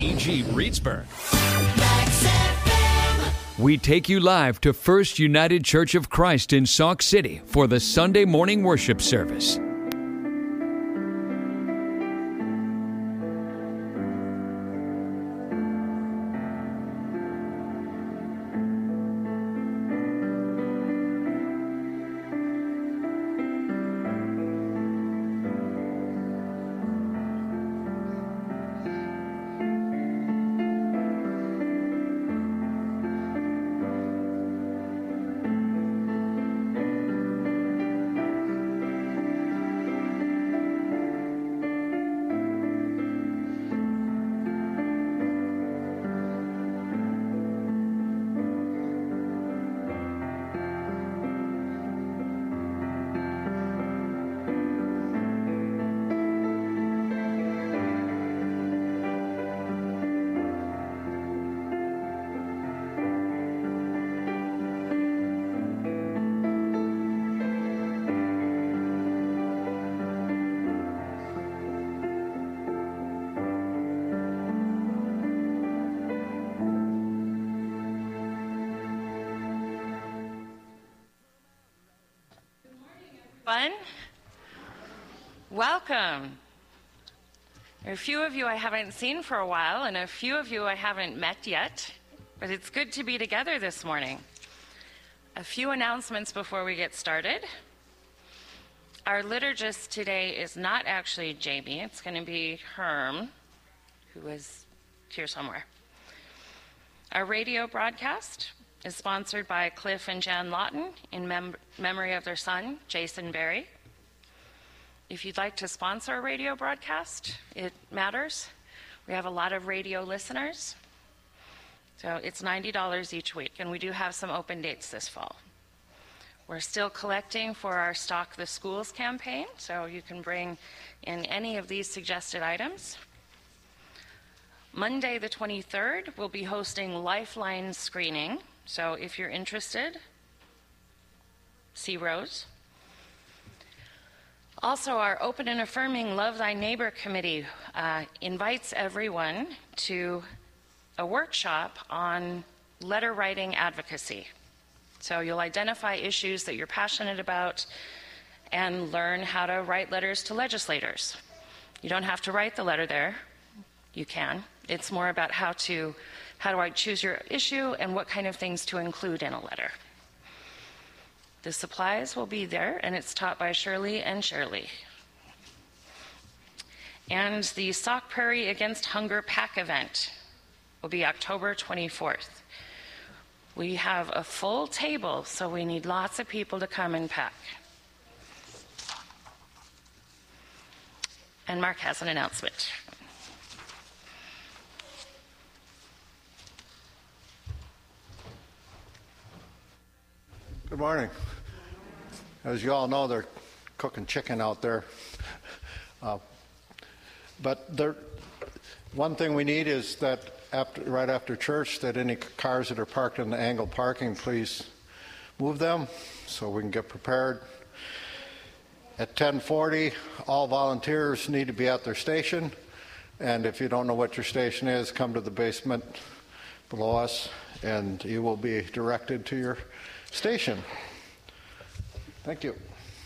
E.G. Reedsburg. We take you live to First United Church of Christ in Sauk City for the Sunday morning worship service. Welcome. There are a few of you I haven't seen for a while and a few of you I haven't met yet, but it's good to be together this morning. A few announcements before we get started. Our liturgist today is not actually Jamie, it's going to be Herm, who is here somewhere. Our radio broadcast is sponsored by Cliff and Jan Lawton in memory of their son, Jason Berry. If you'd like to sponsor a radio broadcast, it matters. We have a lot of radio listeners. So it's $90 each week, and we do have some open dates this fall. We're still collecting for our Stock the Schools campaign, so you can bring in any of these suggested items. Monday the 23rd, we'll be hosting Lifeline screening. So if you're interested, see Rose. Also, our Open and Affirming Love Thy Neighbor Committee invites everyone to a workshop on letter writing advocacy. So you'll identify issues that you're passionate about and learn how to write letters to legislators. You don't have to write the letter there. You can. It's more about how do I choose your issue and what kind of things to include in a letter. The supplies will be there, and it's taught by Shirley and Shirley. And the Sauk Prairie Against Hunger Pack event will be October 24th. We have a full table, so we need lots of people to come and pack. And Mark has an announcement. Good morning. As you all know, they're cooking chicken out there. One thing we need is that right after church, that any cars that are parked in the angled parking, please move them so we can get prepared. At 10:40, all volunteers need to be at their station. And if you don't know what your station is, come to the basement below us and you will be directed to your station. Thank you.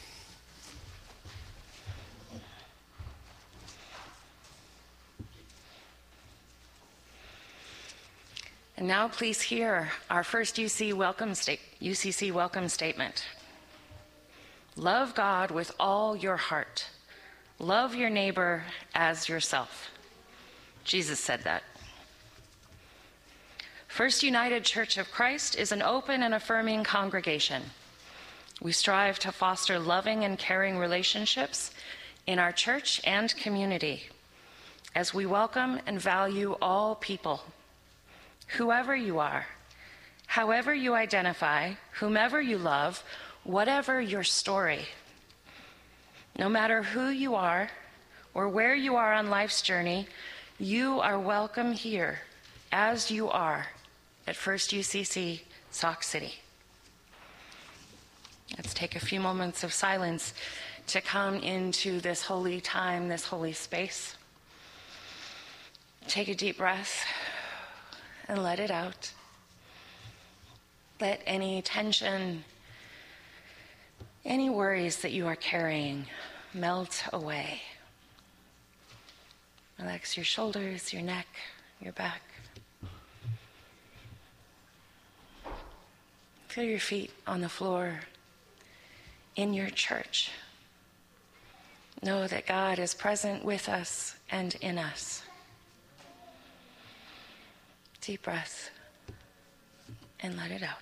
And now please hear our first UCC welcome statement. Love God with all your heart. Love your neighbor as yourself. Jesus said that. First United Church of Christ is an open and affirming congregation. We strive to foster loving and caring relationships in our church and community as we welcome and value all people. Whoever you are, however you identify, whomever you love, whatever your story. No matter who you are or where you are on life's journey, you are welcome here as you are at First UCC, Sauk City. Let's take a few moments of silence to come into this holy time, this holy space. Take a deep breath and let it out. Let any tension, any worries that you are carrying melt away. Relax your shoulders, your neck, your back. Feel your feet on the floor in your church. Know that God is present with us and in us. Deep breath and let it out.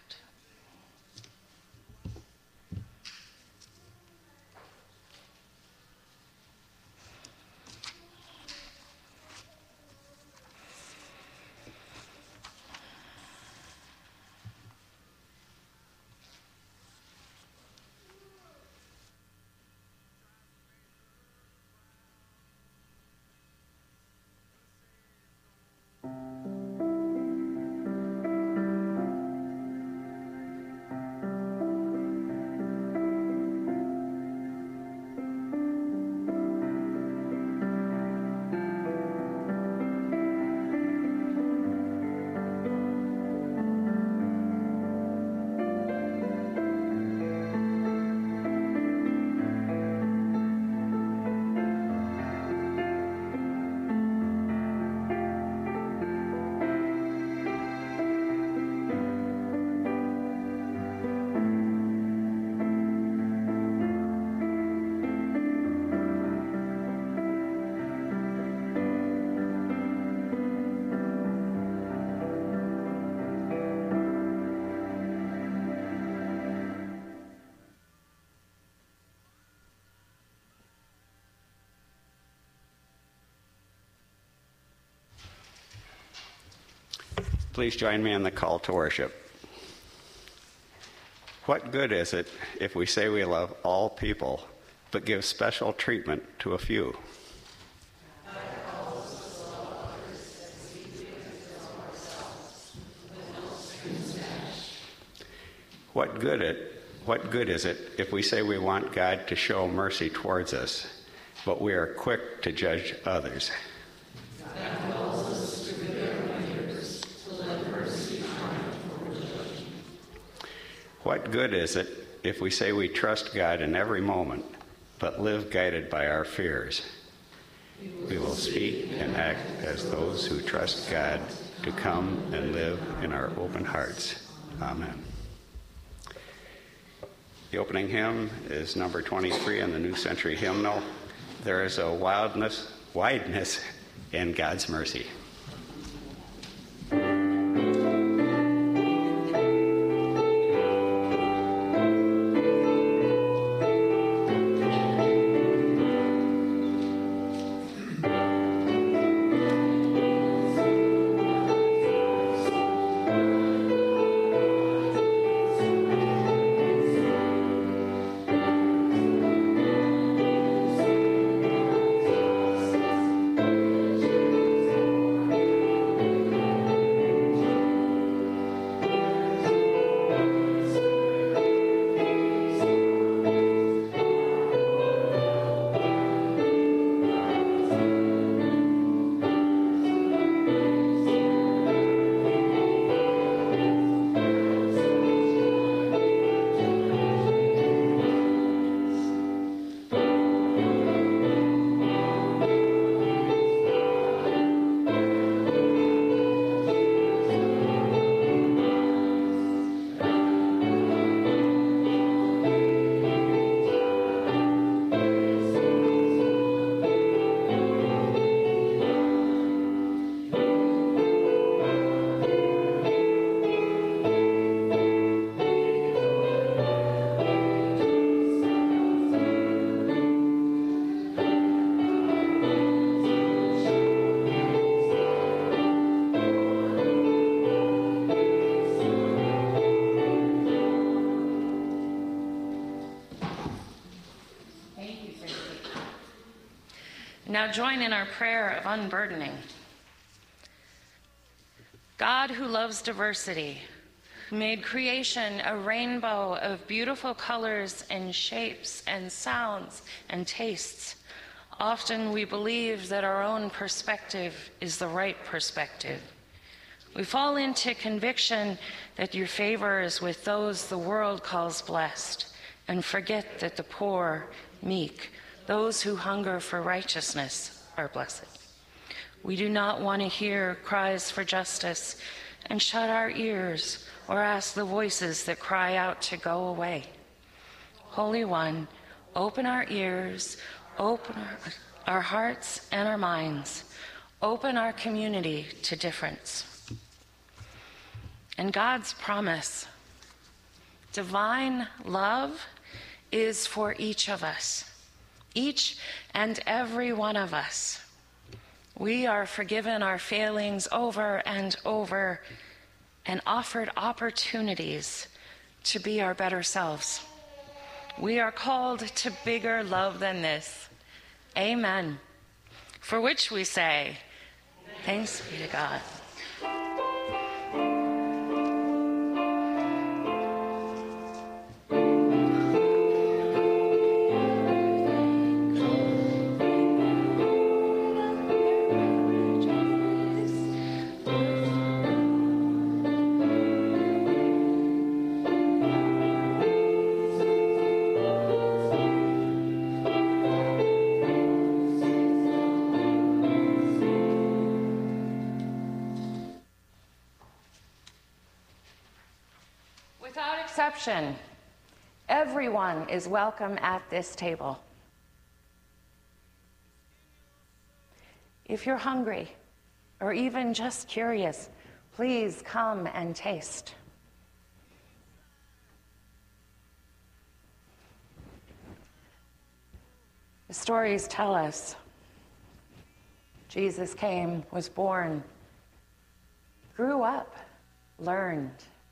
Please join me in the call to worship. What good is it if we say we love all people, but give special treatment to a few? What good is it if we say we want God to show mercy towards us, but we are quick to judge others? What good is it if we say we trust God in every moment, but live guided by our fears? We will speak and act as those who trust God to come and live in our open hearts. Amen. The opening hymn is number 23 in the New Century Hymnal. There is a wideness in God's mercy. Now join in our prayer of unburdening. God, who loves diversity, who made creation a rainbow of beautiful colors and shapes and sounds and tastes, Often we believe that our own perspective is the right perspective. We fall into conviction that your favor is with those the world calls blessed, and forget that the poor, meek, those who hunger for righteousness are blessed. We do not want to hear cries for justice and shut our ears or ask the voices that cry out to go away. Holy One, open our ears, open our hearts and our minds, open our community to difference. And God's promise, divine love, is for each of us, each and every one of us. We are forgiven our failings over and over and offered opportunities to be our better selves. We are called to bigger love than this. Amen. For which we say, thanks be to God. Without exception, everyone is welcome at this table. If you're hungry or even just curious, please come and taste. The stories tell us Jesus came, was born, grew up, learned,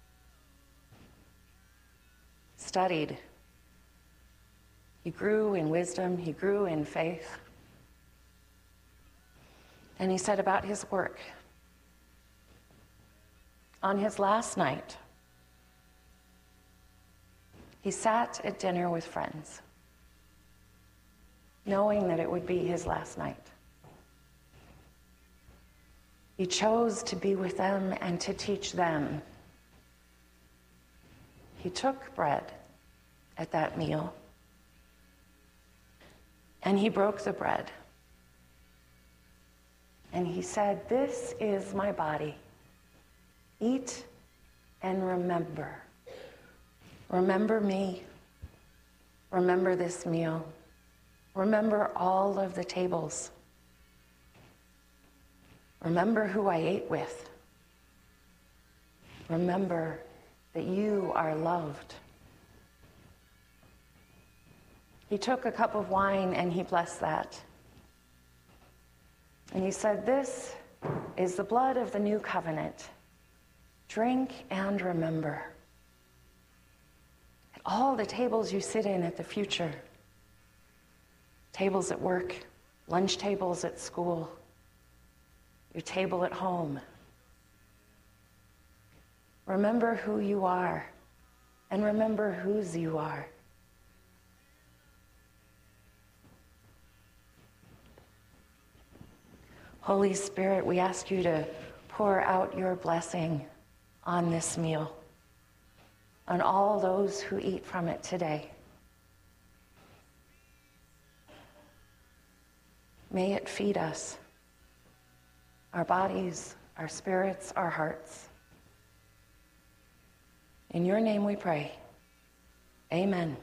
studied. He grew in wisdom, he grew in faith. And he said about his work, on his last night, he sat at dinner with friends, knowing that it would be his last night. He chose to be with them and to teach them. He took bread at that meal, and he broke the bread. And he said, "This is my body. Eat and remember. Remember me. Remember this meal. Remember all of the tables. Remember who I ate with. Remember that you are loved." He took a cup of wine and he blessed that. And he said, "This is the blood of the new covenant. Drink and remember. At all the tables you sit in at the future, tables at work, lunch tables at school, your table at home, remember who you are and remember whose you are. Holy Spirit, we ask you to pour out your blessing on this meal, on all those who eat from it today. May it feed us, our bodies, our spirits, our hearts. In your name we pray. Amen.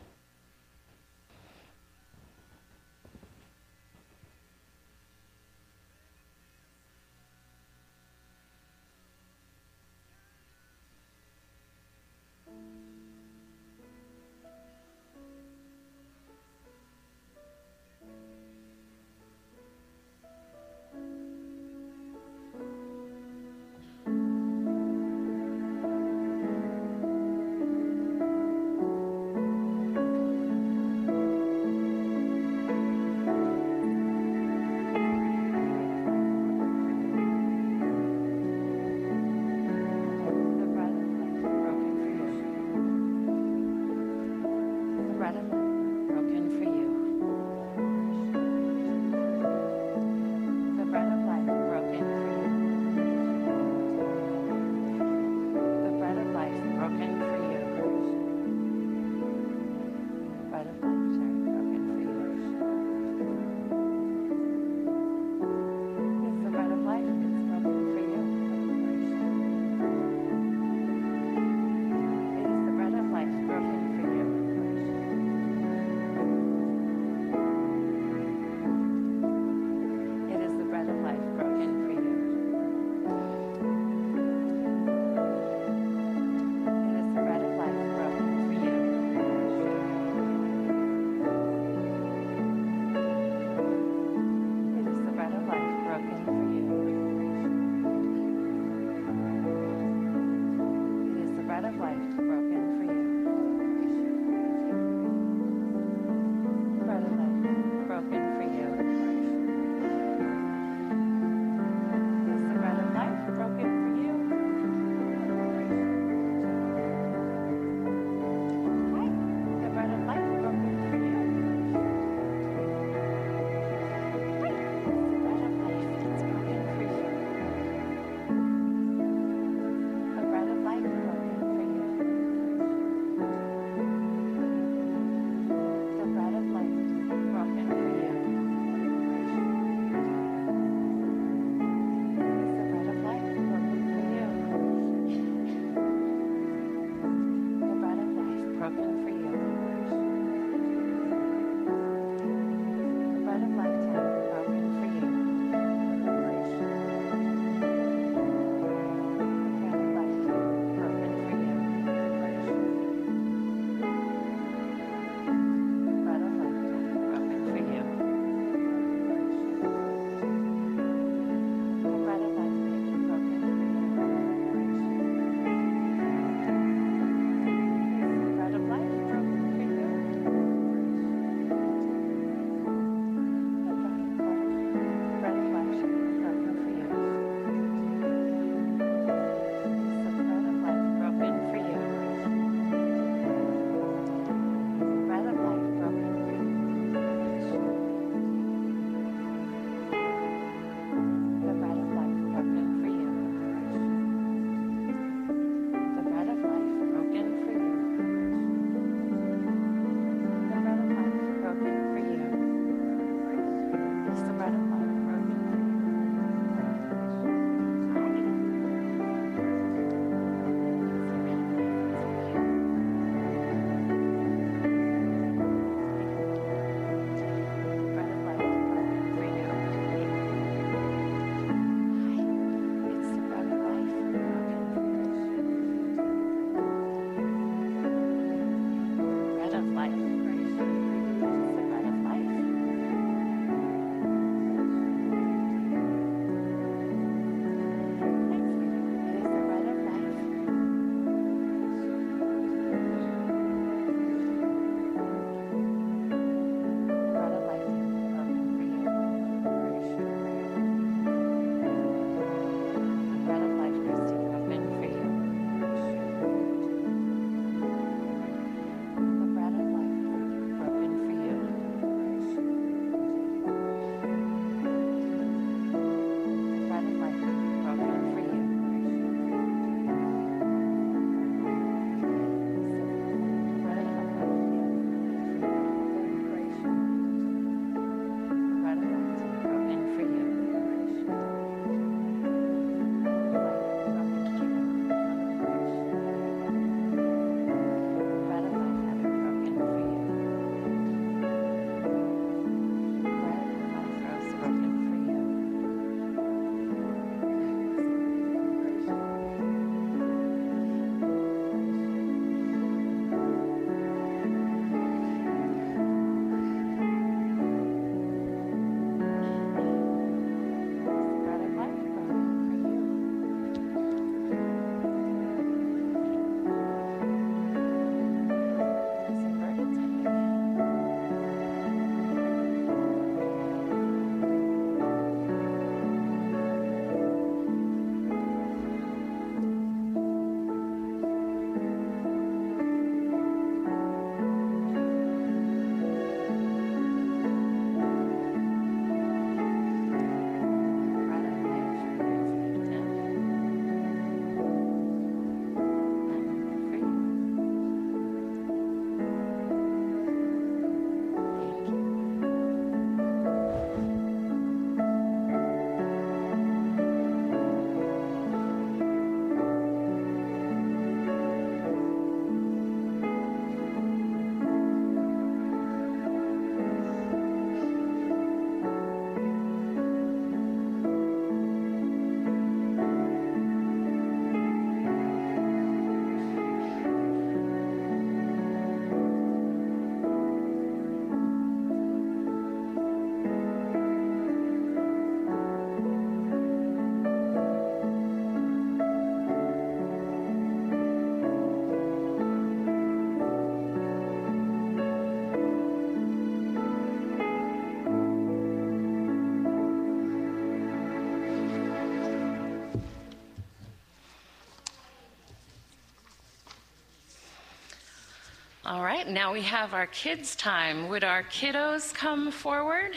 All right, now we have our kids' time. Would our kiddos come forward?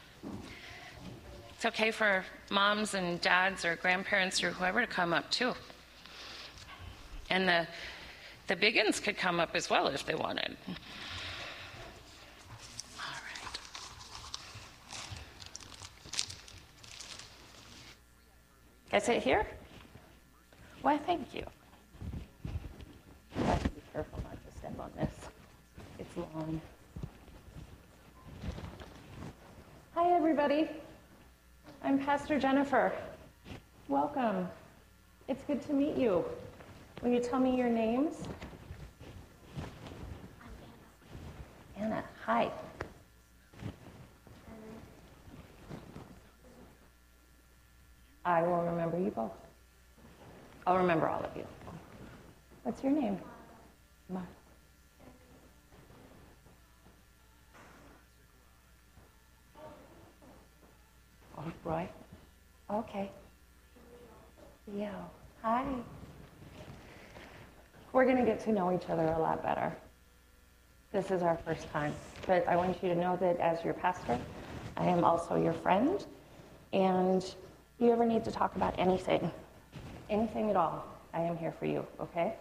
It's okay for moms and dads or grandparents or whoever to come up too. And the big uns could come up as well if they wanted. All right. Can I sit here? Why, thank you. I have to be careful not to step on this. It's long. Hi, everybody. I'm Pastor Jennifer. Welcome. It's good to meet you. Will you tell me your names? I'm Anna. Anna, hi. I will remember you both. I'll remember all of you. What's your name? Mark. Oh, Roy. Okay. Yo. Hi. We're going to get to know each other a lot better. This is our first time, but I want you to know that as your pastor, I am also your friend, and if you ever need to talk about anything at all, I am here for you, okay?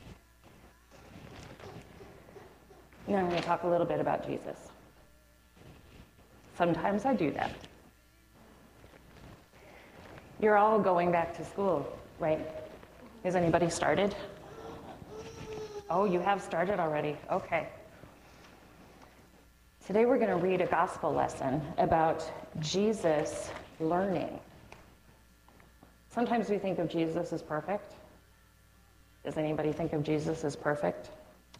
Now I'm going to talk a little bit about Jesus. Sometimes I do that. You're all going back to school, right? Has anybody started? Oh, you have started already. Okay. Today we're going to read a gospel lesson about Jesus learning. Sometimes we think of Jesus as perfect. Does anybody think of Jesus as perfect?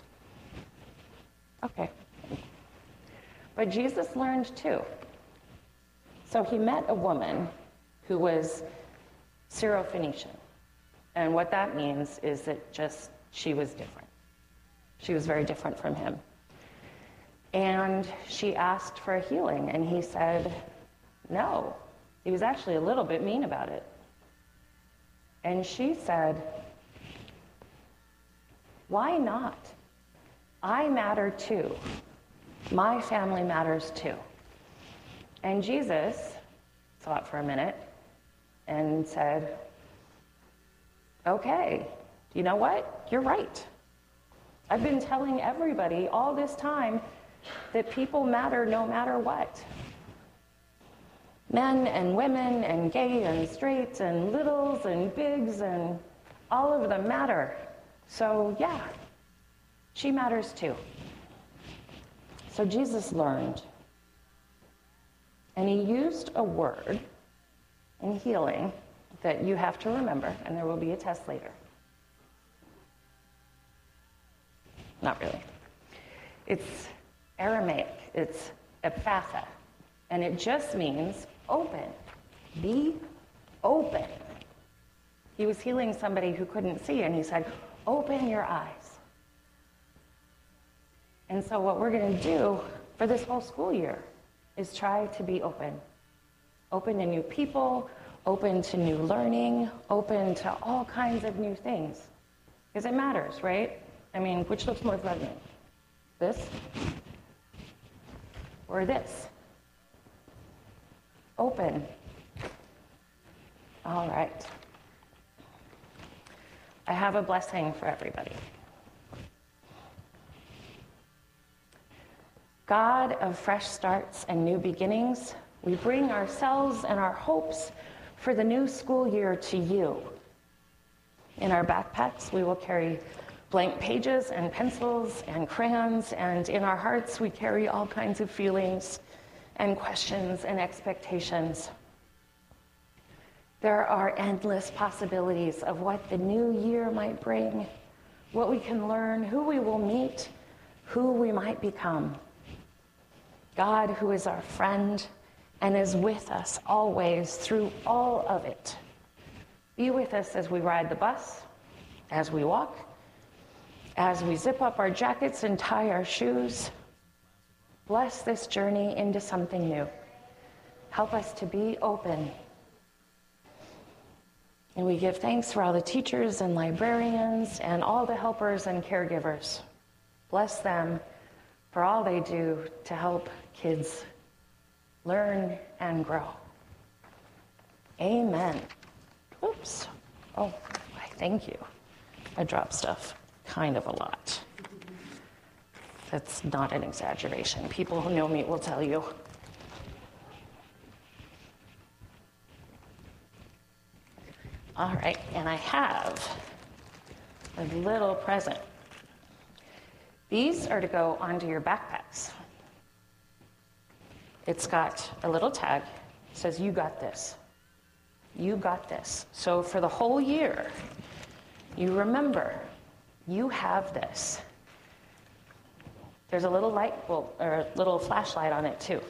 Okay. But Jesus learned too. So he met a woman who was Syrophoenician. And what that means is that just she was different. She was very different from him. And she asked for a healing, and he said no. He was actually a little bit mean about it. And she said, why not? I matter too. My family matters too. And Jesus thought for a minute and said, okay, you know what? You're right. I've been telling everybody all this time that people matter no matter what. Men and women and gay and straight and littles and bigs and all of them matter. So yeah, she matters too. So Jesus learned, and he used a word in healing that you have to remember, and there will be a test later. Not really. It's Aramaic. It's Ephatha. And it just means open. Be open. He was healing somebody who couldn't see, and he said, open your eyes. And so what we're going to do for this whole school year is try to be open. Open to new people, open to new learning, open to all kinds of new things. Because it matters, right? I mean, which looks more threatening? This? Or this? Open. All right. I have a blessing for everybody. God of fresh starts and new beginnings, we bring ourselves and our hopes for the new school year to you. In our backpacks, we will carry blank pages and pencils and crayons, and in our hearts, we carry all kinds of feelings and questions and expectations. There are endless possibilities of what the new year might bring, what we can learn, who we will meet, who we might become. God, who is our friend and is with us always through all of it. Be with us as we ride the bus, as we walk, as we zip up our jackets and tie our shoes. Bless this journey into something new. Help us to be open. And we give thanks for all the teachers and librarians and all the helpers and caregivers. Bless them for all they do to help kids learn and grow. Amen. Oops. Oh, thank you. I drop stuff kind of a lot. That's not an exaggeration. People who know me will tell you. All right, and I have a little present. These are to go onto your backpacks. It's got a little tag. It says, "You got this. You got this." So for the whole year, you remember, you have this. There's a little light, or a little flashlight on it too.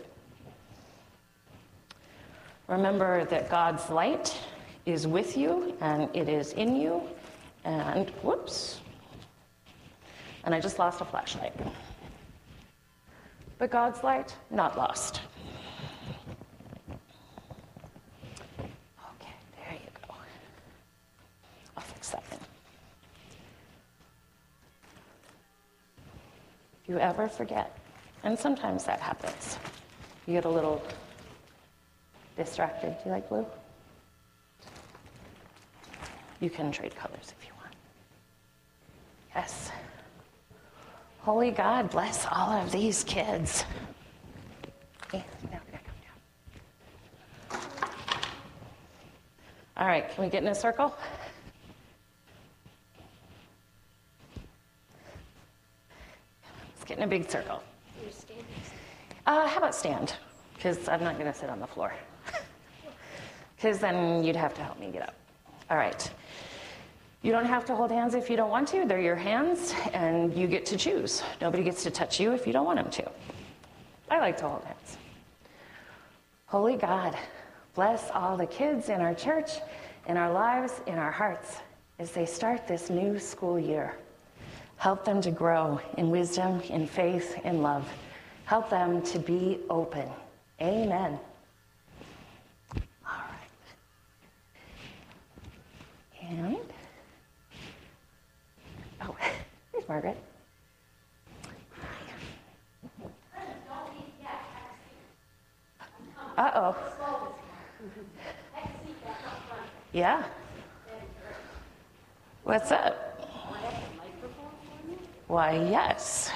Remember that God's light is with you, and it is in you, and whoops. And I just lost a flashlight. But God's light, not lost. Okay, there you go. I'll fix that one. If you ever forget, and sometimes that happens, you get a little distracted. Do you like blue? You can trade colors if you want. Yes. Holy God, bless all of these kids. Okay, now we're gonna come down. All right, can we get in a circle? Let's get in a big circle. You're standing. How about stand? Because I'm not gonna sit on the floor. Because then you'd have to help me get up. All right. You don't have to hold hands if you don't want to. They're your hands, and you get to choose. Nobody gets to touch you if you don't want them to. I like to hold hands. Holy God, bless all the kids in our church, in our lives, in our hearts, as they start this new school year. Help them to grow in wisdom, in faith, in love. Help them to be open. Amen. All right. And... oh, there's Margaret. Uh-oh. Yeah. What's up? Why, yes.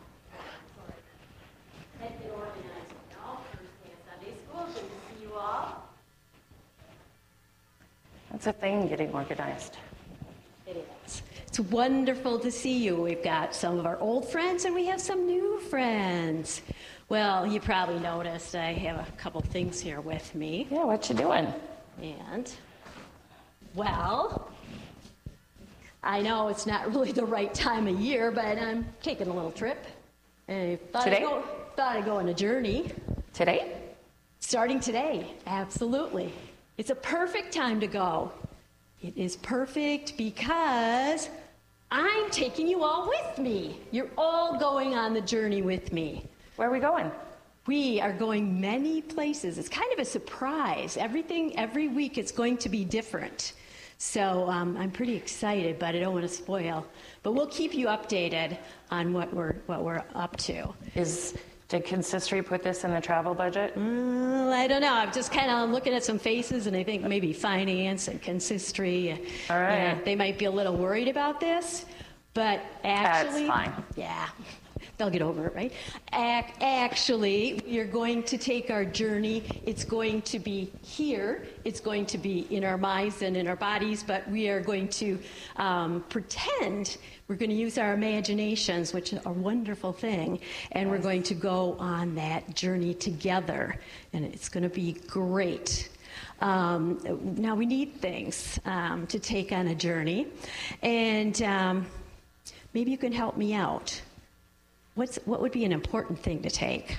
That's a thing, getting organized. It is. It's wonderful to see you. We've got some of our old friends and we have some new friends. Well, you probably noticed I have a couple things here with me. Yeah, what you doing? And, well, I know it's not really the right time of year, but I'm taking a little trip. I thought Today? I'd go on a journey. Today? Starting today, absolutely. It's a perfect time to go. It is perfect because I'm taking you all with me. You're all going on the journey with me. Where are we going? We are going many places. It's kind of a surprise. Every week it's going to be different. So I'm pretty excited, but I don't want to spoil. But we'll keep you updated on what we're up to. Did Consistory put this in the travel budget? I don't know. I'm just kind of looking at some faces, and I think maybe finance and Consistory. All right. They might be a little worried about this, but actually, that's fine. Yeah, they'll get over it, right? Actually, you're going to take our journey. It's going to be here. It's going to be in our minds and in our bodies, but we are going to pretend. We're going to use our imaginations, which is a wonderful thing, and we're going to go on that journey together, and it's going to be great. Now, we need things to take on a journey, and maybe you can help me out. What would be an important thing to take?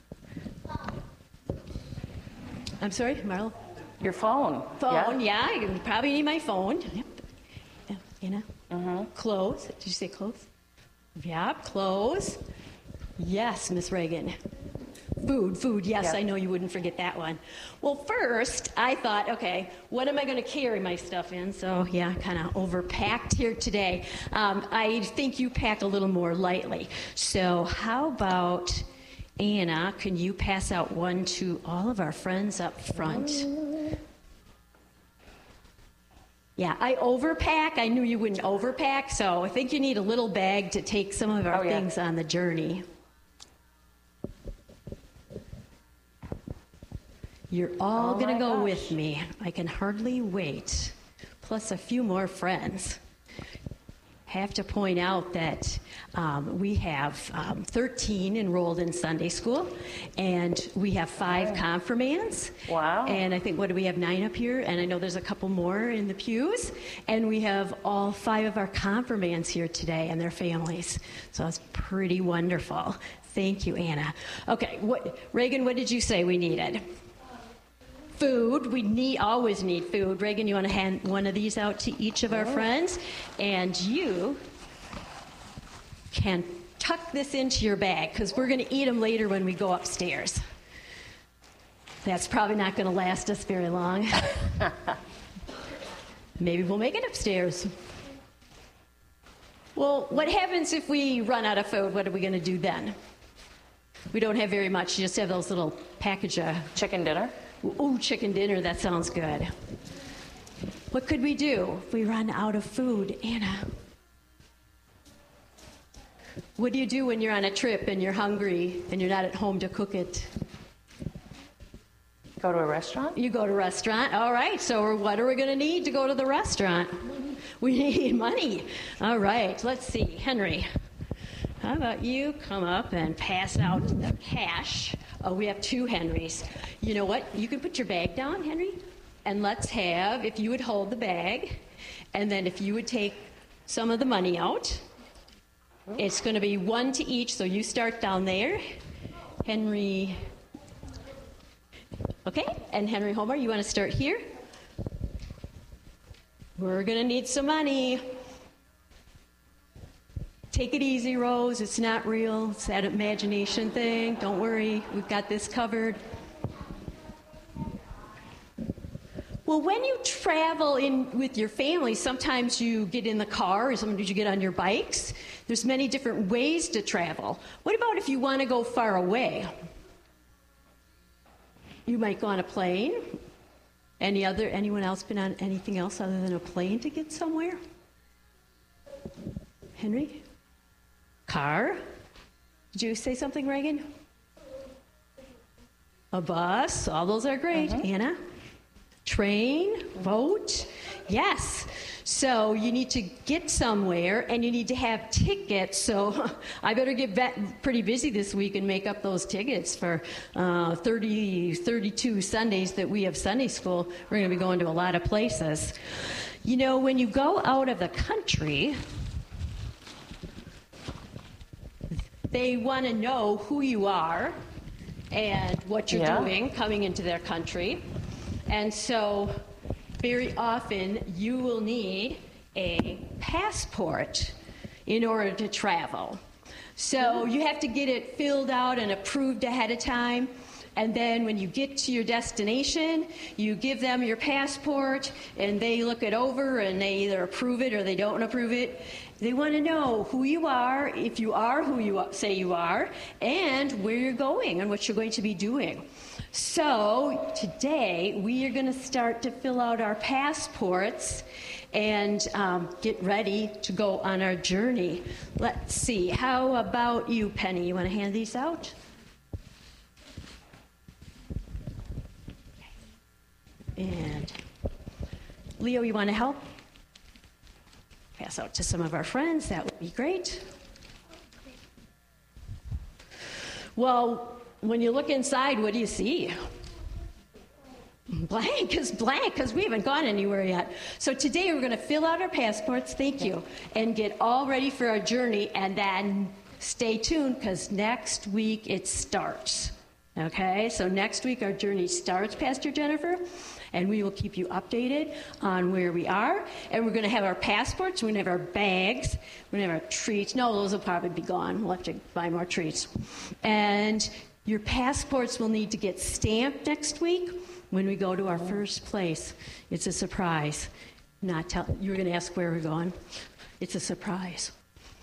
I'm sorry, Marla? Your phone. Phone, yeah. You probably need my phone. Yep. You know? Mm-hmm. Clothes. Did you say clothes? Yeah, clothes. Yes, Miss Reagan. Food, yes, Yeah. I know you wouldn't forget that one. Well, first, I thought, okay, what am I going to carry my stuff in? So, yeah, kind of overpacked here today. I think you pack a little more lightly. So, how about, Anna, can you pass out one to all of our friends up front? Yeah, I overpack. I knew you wouldn't overpack, so I think you need a little bag to take some of our things on the journey. You're all going to go with me. I can hardly wait. Plus a few more friends. Have to point out that we have 13 enrolled in Sunday school, and we have 5 confirmands. Wow. And I think, what do we have, 9 up here? And I know there's a couple more in the pews. And we have all 5 of our confirmands here today and their families. So it's pretty wonderful. Thank you, Anna. Okay, Reagan, what did you say we needed? Food. We always need food. Reagan, you want to hand one of these out to each of our friends? And you can tuck this into your bag, because we're going to eat them later when we go upstairs. That's probably not going to last us very long. Maybe we'll make it upstairs. Well, what happens if we run out of food? What are we going to do then? We don't have very much. You just have those little package of... Chicken dinner? Ooh, chicken dinner, that sounds good. What could we do if we run out of food, Anna? What do you do when you're on a trip and you're hungry and you're not at home to cook it? Go to a restaurant? You go to a restaurant. All right, so what are we going to need to go to the restaurant? We need money. All right, let's see. Henry, how about you come up and pass out the cash? Oh, we have 2 Henrys. You know what? You can put your bag down, Henry, and let's have, if you would hold the bag, and then if you would take some of the money out. It's going to be 1 to each, so you start down there. Henry, okay, and Henry Homer, you want to start here? We're going to need some money. Take it easy, Rose. It's not real. It's that imagination thing. Don't worry. We've got this covered. Well, when you travel in with your family, sometimes you get in the car, or sometimes you get on your bikes. There's many different ways to travel. What about if you want to go far away? You might go on a plane. Anyone else been on anything else other than a plane to get somewhere? Henry? Car? Did you say something, Reagan? A bus? All those are great. Anna? Train? Boat? Yes. So you need to get somewhere, and you need to have tickets. So I better get pretty busy this week and make up those tickets for 32 Sundays that we have Sunday school. We're going to be going to a lot of places. You know, when you go out of the country, they want to know who you are and what you're doing coming into their country. And so very often you will need a passport in order to travel. So you have to get it filled out and approved ahead of time. And then when you get to your destination, you give them your passport, and they look it over, and they either approve it or they don't approve it. They want to know who you are, if you are who you say you are, and where you're going and what you're going to be doing. So today we are going to start to fill out our passports and get ready to go on our journey. Let's see. How about you, Penny? You want to hand these out? And Leo, you want to help? Pass out to some of our friends. That would be great. Well, when you look inside, what do you see? Blank is blank, because we haven't gone anywhere yet. So today we're going to fill out our passports, thank you, and get all ready for our journey, and then stay tuned, because next week it starts. Okay, so next week our journey starts, Pastor Jennifer, and we will keep you updated on where we are. And we're going to have our passports, we're going to have our bags, we're going to have our treats. No, those will probably be gone. We'll have to buy more treats. And Your passports will need to get stamped next week when we go to our first place. It's a surprise. You're going to ask where we're going. It's a surprise.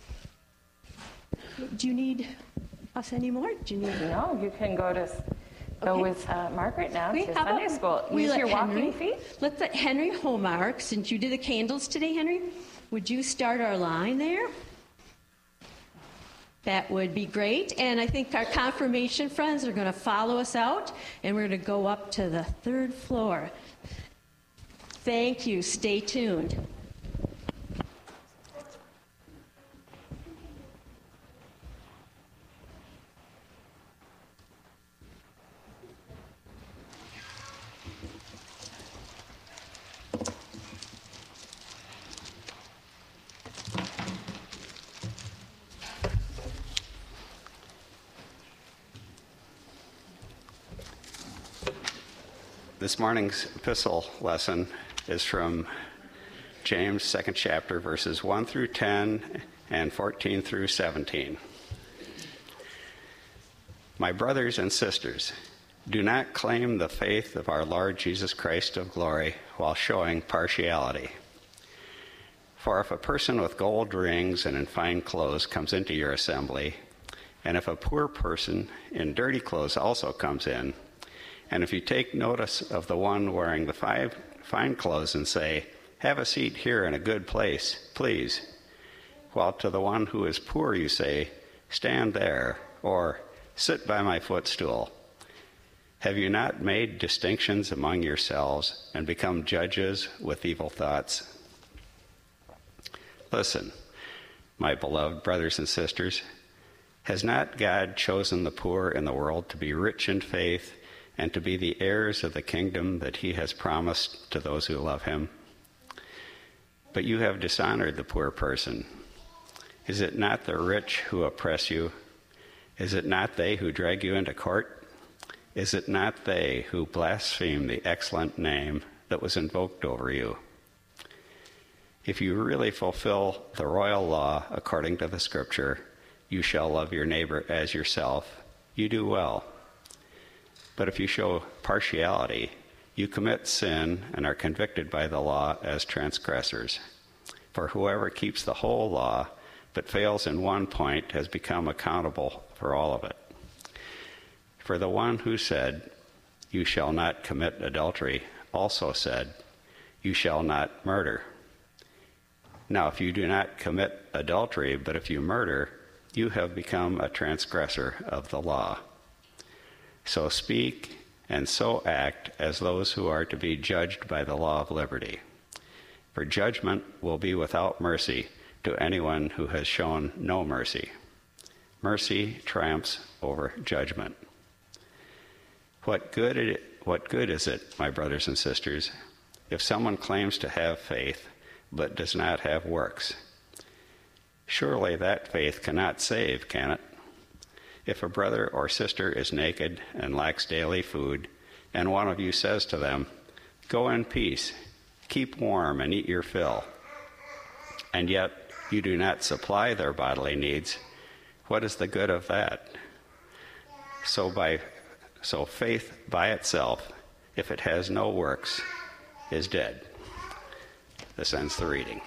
Do you need us anymore? No, you can go with Margaret now to Sunday school. Use your walking feet. Let's let Henry Homark, since you did the candles today, Henry, would you start our line there? That would be great. And I think our confirmation friends are going to follow us out, and we're going to go up to the 3rd floor. Thank you. Stay tuned. This morning's epistle lesson is from James, 2nd chapter, verses 1 through 10 and 14 through 17. My brothers and sisters, do not claim the faith of our Lord Jesus Christ of glory while showing partiality. For if a person with gold rings and in fine clothes comes into your assembly, and if a poor person in dirty clothes also comes in, and if you take notice of the one wearing the fine clothes and say, "Have a seat here in a good place, please," while to the one who is poor you say, "Stand there," or "Sit by my footstool," have you not made distinctions among yourselves and become judges with evil thoughts? Listen, my beloved brothers and sisters, has not God chosen the poor in the world to be rich in faith and to be the heirs of the kingdom that he has promised to those who love him? But you have dishonored the poor person. Is it not the rich who oppress you? Is it not they who drag you into court? Is it not they who blaspheme the excellent name that was invoked over you? If you really fulfill the royal law according to the scripture, you shall love your neighbor as yourself, you do well. But if you show partiality, you commit sin and are convicted by the law as transgressors. For whoever keeps the whole law but fails in one point has become accountable for all of it. For the one who said, "You shall not commit adultery," also said, "You shall not murder." Now, if you do not commit adultery, but if you murder, you have become a transgressor of the law. So speak and so act as those who are to be judged by the law of liberty. For judgment will be without mercy to anyone who has shown no mercy. Mercy triumphs over judgment. What good is it, my brothers and sisters, if someone claims to have faith but does not have works? Surely that faith cannot save, can it? If a brother or sister is naked and lacks daily food, and one of you says to them, "Go in peace, keep warm and eat your fill," and yet you do not supply their bodily needs, what is the good of that? So faith by itself, if it has no works, is dead. This ends the reading.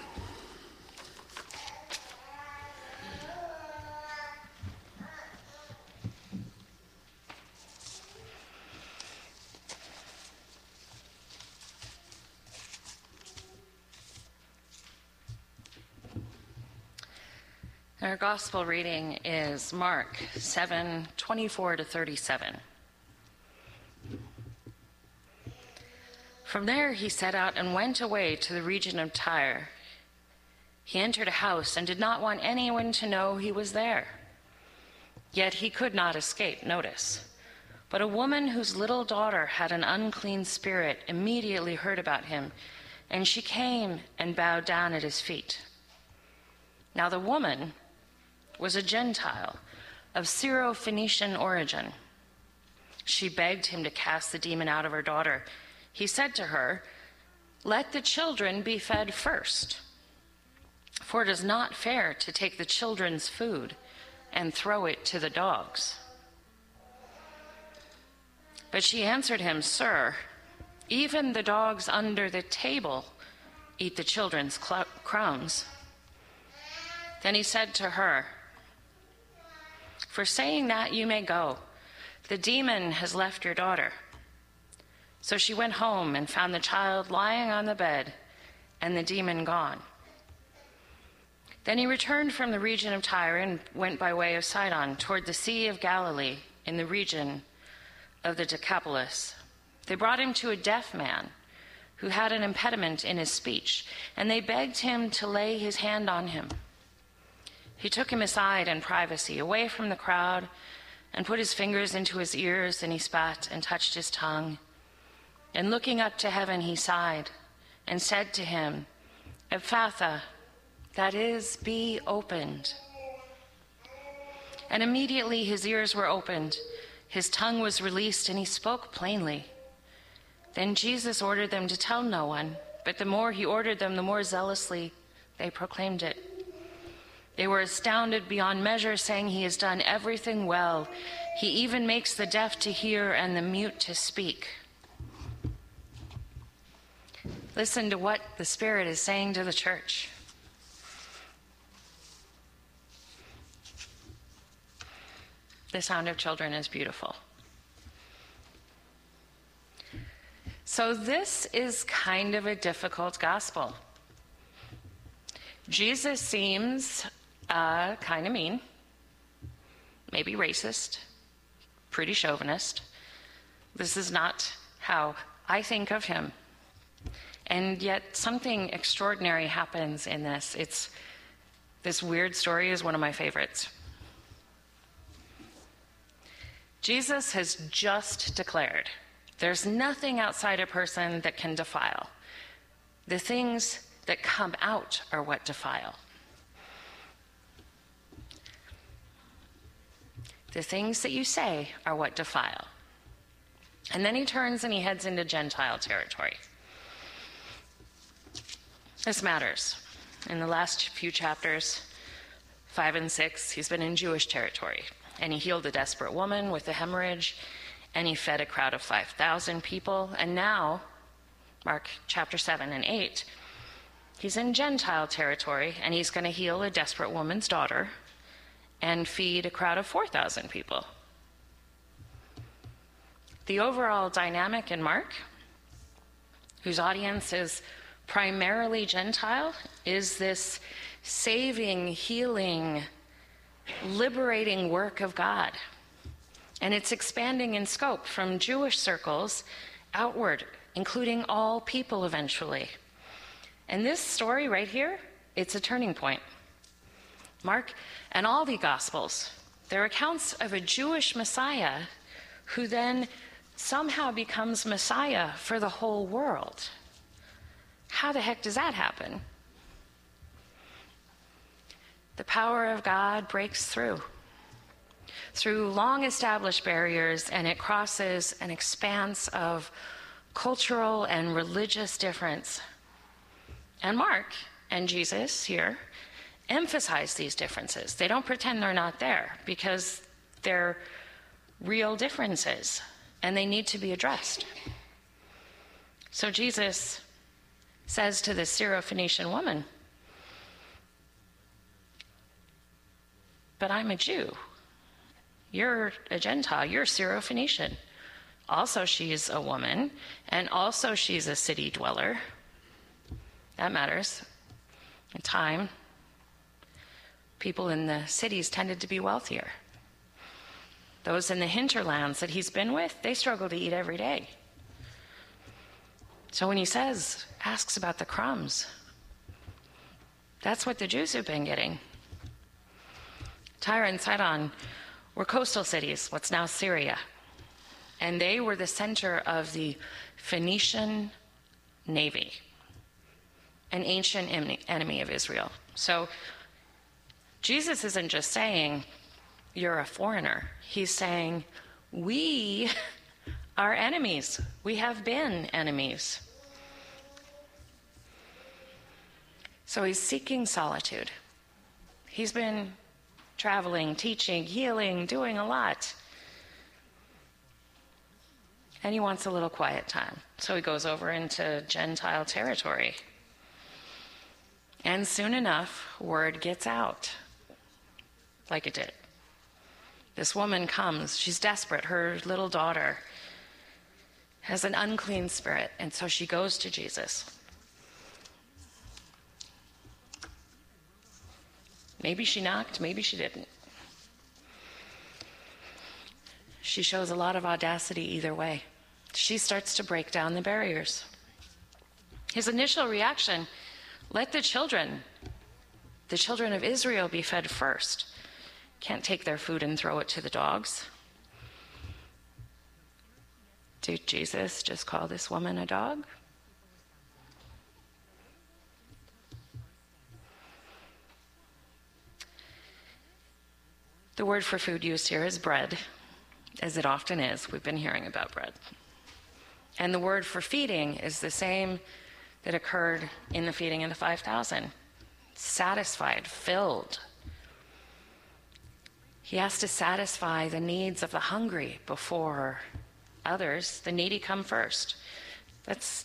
Our gospel reading is Mark 7:24 to 37. From there he set out and went away to the region of Tyre. He entered a house and did not want anyone to know he was there. Yet he could not escape notice. But a woman whose little daughter had an unclean spirit immediately heard about him, and she came and bowed down at his feet. Now the woman was a Gentile of Syro-Phoenician origin. She begged him to cast the demon out of her daughter. He said to her, "Let the children be fed first, for it is not fair to take the children's food and throw it to the dogs." But she answered him, "Sir, even the dogs under the table eat the children's crumbs." Then he said to her, "For saying that, you may go. The demon has left your daughter." So she went home and found the child lying on the bed and the demon gone. Then he returned from the region of Tyre and went by way of Sidon toward the Sea of Galilee in the region of the Decapolis. They brought him to a deaf man who had an impediment in his speech, and they begged him to lay his hand on him. He took him aside in privacy, away from the crowd, and put his fingers into his ears, and he spat and touched his tongue. And looking up to heaven, he sighed and said to him, "Ephphatha," that is, "be opened." And immediately his ears were opened, his tongue was released, and he spoke plainly. Then Jesus ordered them to tell no one, but the more he ordered them, the more zealously they proclaimed it. They were astounded beyond measure, saying, "He has done everything well. He even makes the deaf to hear and the mute to speak." Listen to what the Spirit is saying to the church. The sound of children is beautiful. So this is kind of a difficult gospel. Jesus seems kind of mean, maybe racist, pretty chauvinist. This is not how I think of him. And yet something extraordinary happens in this. This weird story is one of my favorites. Jesus has just declared there's nothing outside a person that can defile. The things that come out are what defile. The things that you say are what defile. And then he turns and he heads into Gentile territory. This matters. In the last few chapters, 5 and 6, he's been in Jewish territory. And he healed a desperate woman with a hemorrhage, and he fed a crowd of 5,000 people. And now, Mark chapter 7 and 8, he's in Gentile territory, and he's going to heal a desperate woman's daughter and feed a crowd of 4,000 people. The overall dynamic in Mark, whose audience is primarily Gentile, is this saving, healing, liberating work of God. And it's expanding in scope from Jewish circles outward, including all people eventually. And this story right here, it's a turning point. Mark and all the Gospels, they're accounts of a Jewish Messiah who then somehow becomes Messiah for the whole world. How the heck does that happen? The power of God breaks through long-established barriers, and it crosses an expanse of cultural and religious difference. And Mark and Jesus here emphasize these differences. They don't pretend they're not there, because they're real differences, and they need to be addressed. So Jesus says to this Syrophoenician woman, "But I'm a Jew. You're a Gentile. You're Syrophoenician. Also, she's a woman, and also she's a city dweller." That matters. In time, people in the cities tended to be wealthier. Those in the hinterlands that he's been with, they struggle to eat every day. So when he asks about the crumbs, that's what the Jews have been getting. Tyre and Sidon were coastal cities, what's now Syria. And they were the center of the Phoenician navy, an ancient enemy of Israel. So Jesus isn't just saying, "You're a foreigner." He's saying, we are enemies. We have been enemies. So he's seeking solitude. He's been traveling, teaching, healing, doing a lot. and he wants a little quiet time. So he goes over into Gentile territory. And soon enough, word gets out, like it did. This woman comes. She's desperate. Her little daughter has an unclean spirit, and so she goes to Jesus. Maybe she knocked, maybe she didn't. She shows a lot of audacity either way. She starts to break down the barriers. His initial reaction, let the children of Israel be fed first. Can't take their food and throw it to the dogs. Did Jesus just call this woman a dog? The word for food used here is bread, as it often is. We've been hearing about bread. And the word for feeding is the same that occurred in the feeding of the 5,000. Satisfied, filled. He has to satisfy the needs of the hungry before others. The needy come first. That's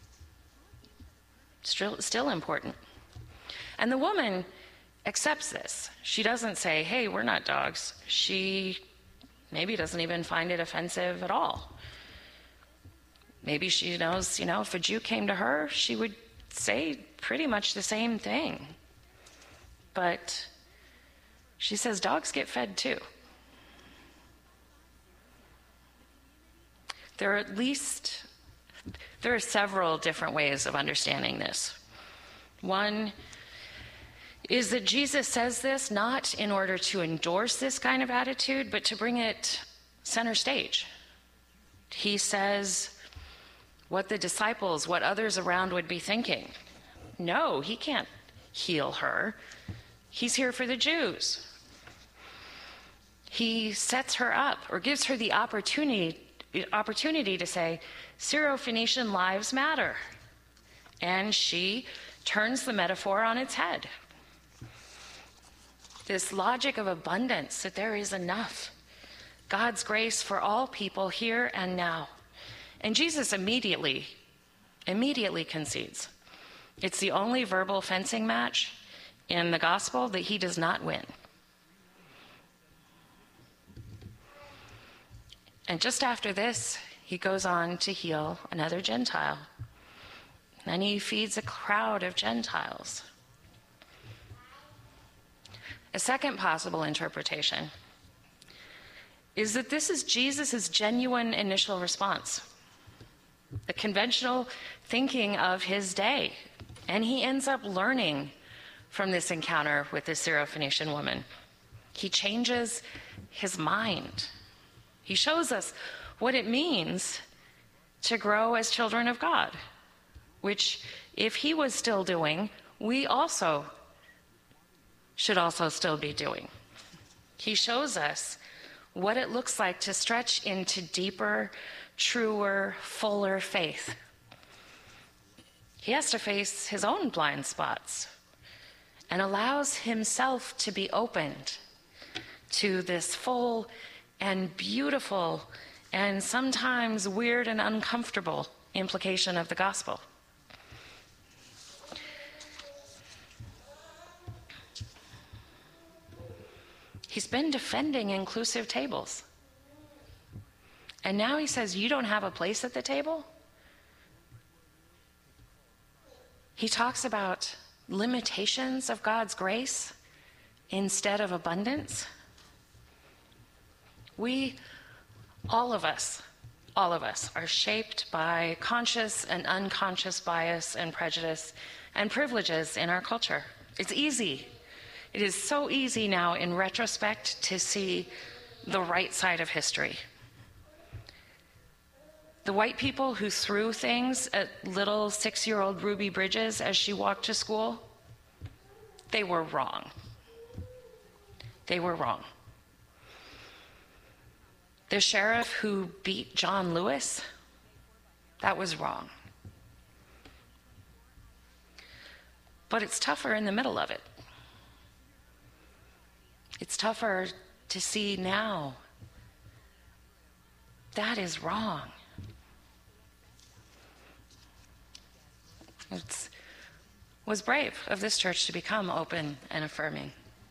still important. And the woman accepts this. She doesn't say, hey, we're not dogs. She maybe doesn't even find it offensive at all. Maybe she knows, if a Jew came to her, she would say pretty much the same thing. But she says dogs get fed too. There are several different ways of understanding this. One is that Jesus says this not in order to endorse this kind of attitude, but to bring it center stage. He says what the disciples, what others around would be thinking. No, he can't heal her. He's here for the Jews. He sets her up or gives her the opportunity to say, Syrophoenician lives matter. And she turns the metaphor on its head. This logic of abundance, that there is enough. God's grace for all people here and now. And Jesus immediately concedes. It's the only verbal fencing match in the gospel that he does not win. And just after this, he goes on to heal another Gentile. Then he feeds a crowd of Gentiles. A second possible interpretation is that this is Jesus' genuine initial response, the conventional thinking of his day. And he ends up learning from this encounter with this Syrophoenician woman. He changes his mind. He shows us what it means to grow as children of God, which if he was still doing, we also should also still be doing. He shows us what it looks like to stretch into deeper, truer, fuller faith. He has to face his own blind spots and allows himself to be opened to this full and beautiful and sometimes weird and uncomfortable implication of the gospel. He's been defending inclusive tables. And now he says, you don't have a place at the table? He talks about limitations of God's grace instead of abundance. All of us are shaped by conscious and unconscious bias and prejudice and privileges in our culture. It's easy. It is so easy now in retrospect to see the right side of history. The white people who threw things at little 6-year-old Ruby Bridges as she walked to school, they were wrong. They were wrong. The sheriff who beat John Lewis, that was wrong. But it's tougher in the middle of it. It's tougher to see now. That is wrong. It was brave of this church to become open and affirming.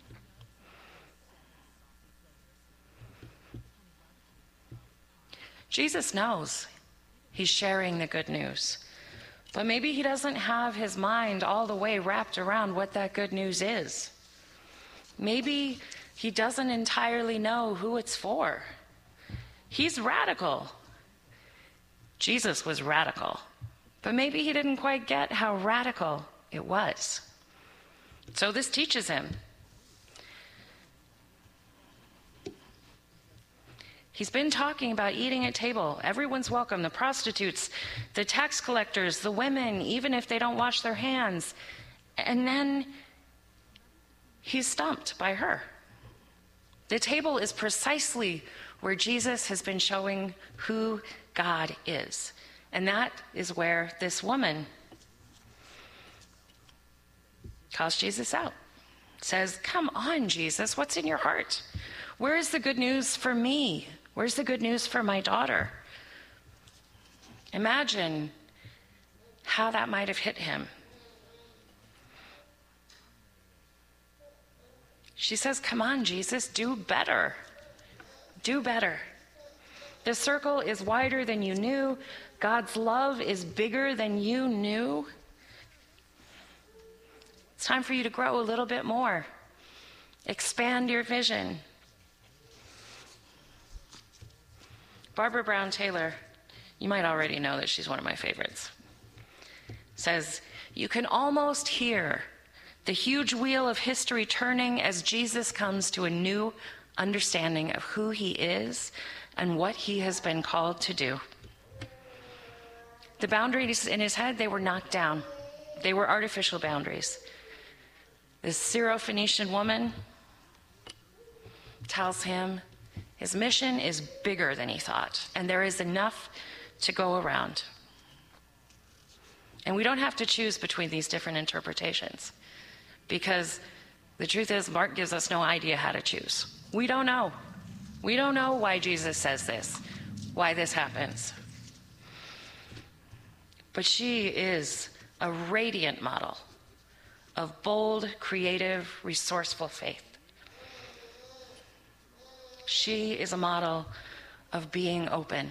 Jesus knows he's sharing the good news, but maybe he doesn't have his mind all the way wrapped around what that good news is. Maybe he doesn't entirely know who it's for. He's radical. Jesus was radical, but maybe he didn't quite get how radical it was. So this teaches him. He's been talking about eating at table. Everyone's welcome. The prostitutes, the tax collectors, the women, even if they don't wash their hands. And then he's stumped by her. The table is precisely where Jesus has been showing who God is. And that is where this woman calls Jesus out. Says, "Come on, Jesus, what's in your heart? Where is the good news for me? Where's the good news for my daughter?" Imagine how that might have hit him. She says, "Come on, Jesus, do better. Do better. The circle is wider than you knew. God's love is bigger than you knew. It's time for you to grow a little bit more. Expand your vision." Barbara Brown Taylor, you might already know that she's one of my favorites, says, "You can almost hear the huge wheel of history turning as Jesus comes to a new understanding of who he is and what he has been called to do." The boundaries in his head, they were knocked down. They were artificial boundaries. This Syrophoenician woman tells him his mission is bigger than he thought, and there is enough to go around. And we don't have to choose between these different interpretations, because the truth is, Mark gives us no idea how to choose. We don't know. We don't know why Jesus says this, why this happens. But she is a radiant model of bold, creative, resourceful faith. She is a model of being open.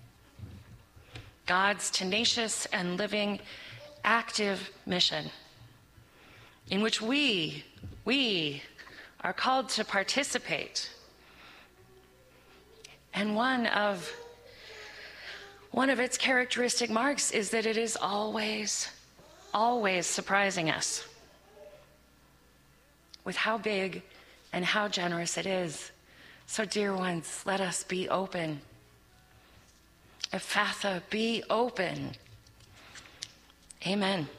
God's tenacious and living, active mission in which we are called to participate. And one of its characteristic marks is that it is always surprising us with how big and how generous it is. So, dear ones, let us be open. Ephatha, be open. Amen.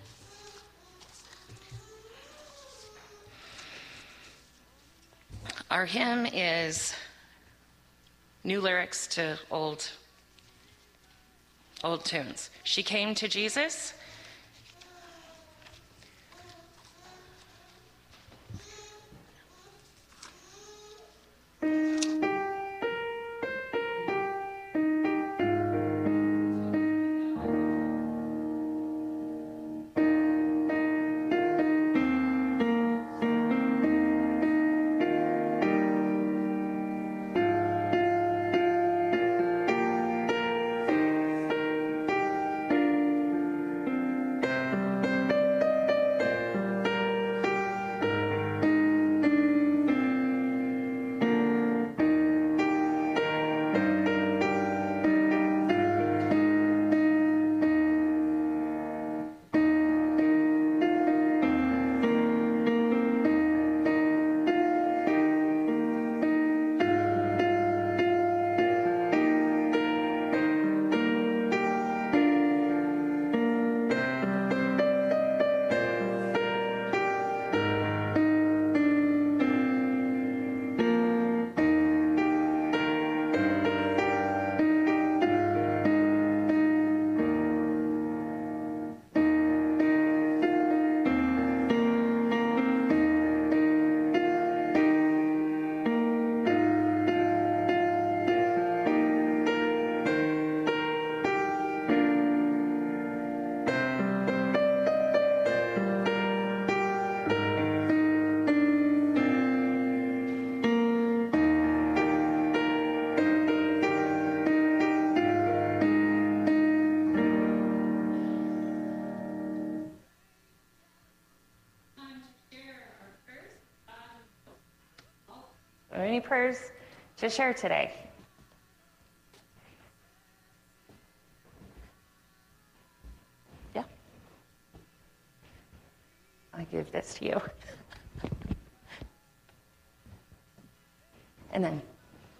Our hymn is new lyrics to old tunes. She came to Jesus. Are there any prayers to share today? Yeah. I give this to you. And then.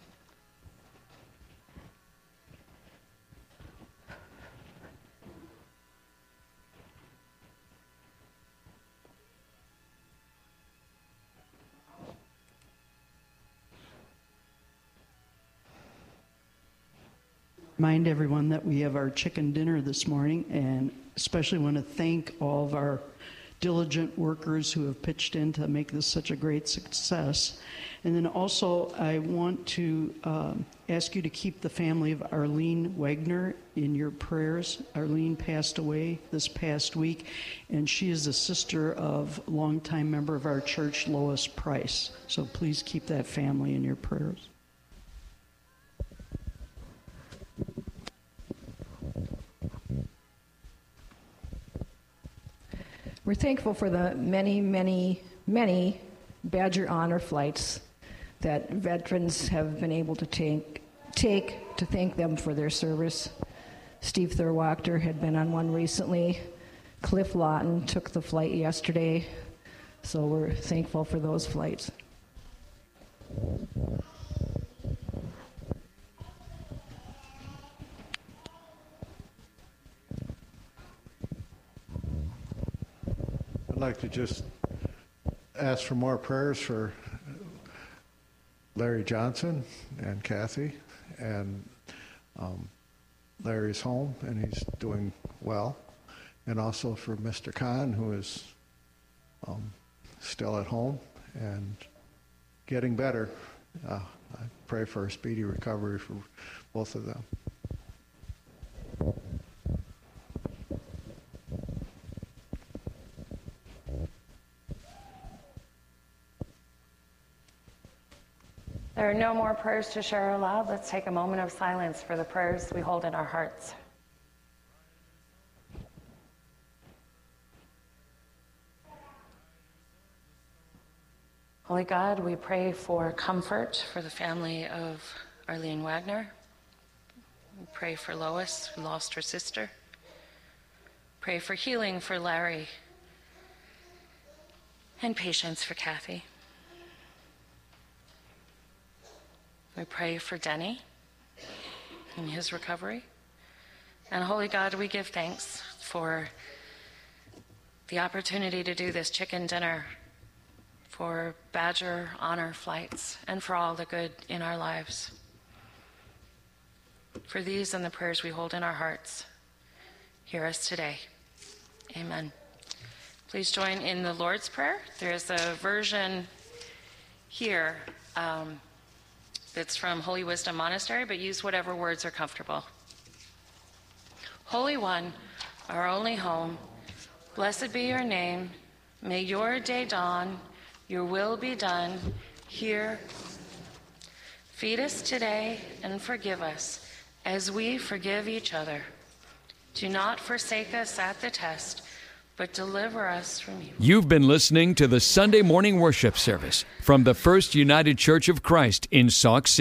Remind everyone that we have our chicken dinner this morning, and especially want to thank all of our diligent workers who have pitched in to make this such a great success. And then also I want to ask you to keep the family of Arlene Wagner in your prayers. Arlene passed away this past week, and she is the sister of longtime member of our church, Lois Price. So please keep that family in your prayers. We're thankful for the many, many, many Badger Honor flights that veterans have been able to take to thank them for their service. Steve Thurwachter had been on one recently. Cliff Lawton took the flight yesterday. So we're thankful for those flights. I'd like to just ask for more prayers for Larry Johnson and Kathy, and Larry's home, and he's doing well, and also for Mr. Kahn, who is still at home and getting better. I pray for a speedy recovery for both of them. There are no more prayers to share aloud. Let's take a moment of silence for the prayers we hold in our hearts. Holy God, we pray for comfort for the family of Arlene Wagner. We pray for Lois, who lost her sister. Pray for healing for Larry and patience for Kathy. We pray for Denny and his recovery. And Holy God, we give thanks for the opportunity to do this chicken dinner, for Badger Honor flights, and for all the good in our lives. For these and the prayers we hold in our hearts, hear us today. Amen. Please join in the Lord's Prayer. There's a version here that's from Holy Wisdom Monastery, but use whatever words are comfortable. Holy One, our only home, blessed be your name. May your day dawn, your will be done here. Feed us today and forgive us as we forgive each other. Do not forsake us at the test, but deliver us from evil. You've been listening to the Sunday morning worship service from the First United Church of Christ in Sauk City.